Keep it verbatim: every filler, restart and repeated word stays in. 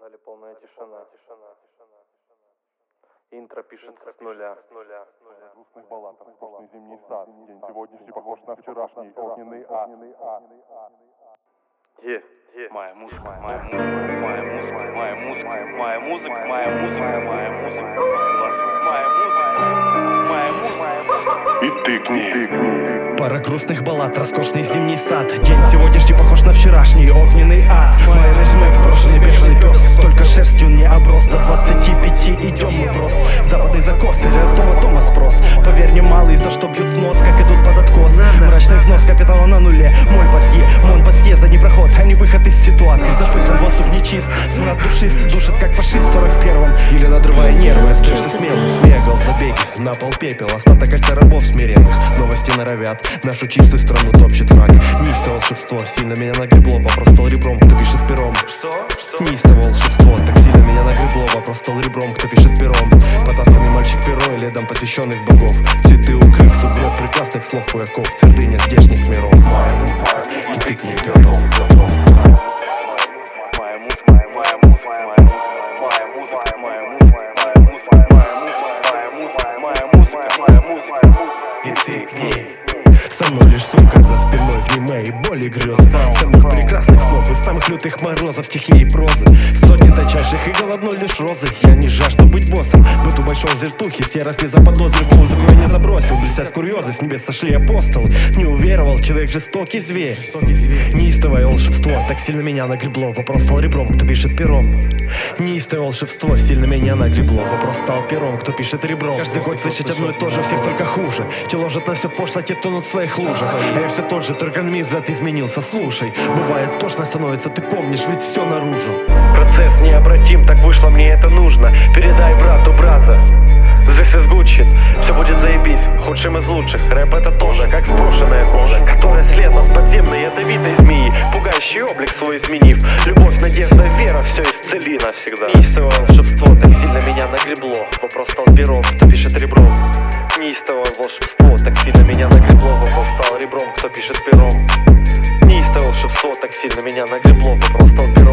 В зале полная тишина. Интро пишется с нуля. Грустных баллад, роскошный зимний сад. День сегодняшний похож на вчерашний огненный ад. Е, е, моя музыка, моя музыка, моя музыка, моя музыка, моя музыка, моя музыка, моя музыка, моя музыка, моя музыка. И тыкни. Пара грустных баллад, роскошный зимний сад. День сегодняшний похож на вчерашний огненный ад. Мой резюме, брошенный бешеный пес. Только шерстью не оброс. До двадцати пяти идем мы в рост. Западный закос, или родного дома спрос. Поверь, не малый, за что бьют в нос, как идут под откос. Мрачный взнос капитала на нуле. Моль пасье, мон пасье, задний проход, а не выход из ситуации. Запыхан, воздух нечист, смрад душист. Душит, как фашист в сорок первом. Или надрывая нервы, остаешься смелым. Смегал в забеге, на пол пепел. Остаток кольца рабов смиренных. Новости норовят, нашу чистую страну топчет враг. Неистое волшебство сильно меня нагребло. Вопрос стал ребром, кто пишет пером. Что? Что? Неистое волшебство так сильно меня нагребло. Вопрос стал ребром, кто пишет пером. Потасканный мальчик перо и ледом посещенный в богов. Цветы укрыв сугроб прекрасных слов у яков. Твердыня здешних миров. Моя музыка, и ты к ней готов. Моя музыка, моя музыка, моя музыка, моя музыка, моя музыка, моя музыка, моя музыка, моя музыка, И ты к ней. Со мной лишь сумка за спиной, в ней мои боли грез. Самых прекрасных снов и самых лютых морозов, стихи и прозы. Сотни точайших и голодной лишь розы. Я не жажду быть боссом, быту большой зертухи. Серость не заподозрив, музыку я не забросил. Блестят курьезы, с небес сошли апостолы. Не уверовал, человек жестокий зверь. Неистовое волшебство так сильно меня нагребло. Вопрос стал ребром, кто пишет пером. Неистовое волшебство сильно меня нагребло. Вопрос стал пером, кто пишет ребром. Каждый год слышать одно и то же, всех только хуже. Те ложат на все пошло, те тонут в своих лужах. А я все тот же, только мизет изменился. Слушай, бывает тошно становится, ты помнишь, ведь все наружу. Процесс необратим, так вышло, мне это нужно. Передай брату Браза. This is good shit. Все будет заебись, худшим из лучших. Рэп это тоже, как спрошенная кожа, которая слезла с подземной ядовитой змеи, пугающий облик свой изменив. Любовь, надежда, вера, все исцели навсегда. Неистовое волшебство так сильно меня нагребло. Вопрос стал пером, кто пишет ребром. Неистовое волшебство так сильно меня нагребло. Вопрос стал ребром, кто пишет пером. Неистовое волшебство так сильно меня нагребло. Вопрос стал пером.